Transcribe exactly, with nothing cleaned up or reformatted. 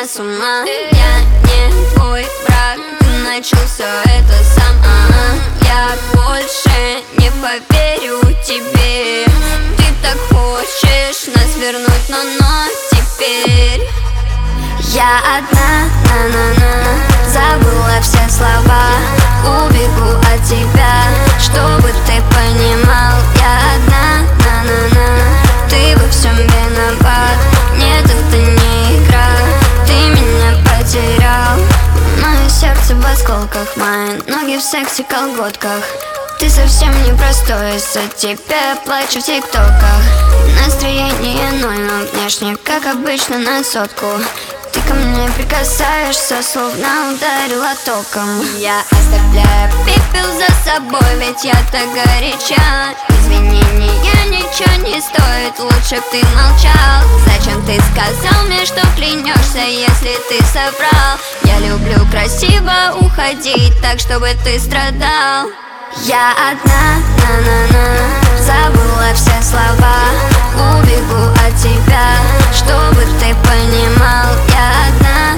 меня с ума. Я не твой враг, ты начал все это сам. а-а. Я больше не поверю тебе. Ты так хочешь нас вернуть, но но теперь я одна, на-на-на, забыла все слова. Убегу от тебя, чтобы ты понимал. Я одна, на-на-на, ты во всем виноват. Нет, это не игра, ты меня потерял. Мое сердце в осколках, мои ноги в секси-колготках. Ты совсем непростой, из-за тебя плачу в тиктоках. Настроение ноль, но внешне, как обычно, на сотку. Ты ко мне прикасаешься, словно ударила током. Я оставляю пепел за собой, ведь я так горяча. Извинения ничего не стоит, лучше б ты молчал. Зачем ты сказал мне, что клянешься, если ты соврал? Я люблю красиво уходить, так чтобы ты страдал. Я одна, на-на-на, забыла все слова. Убегу от тебя, чтобы ты понимал. Я одна,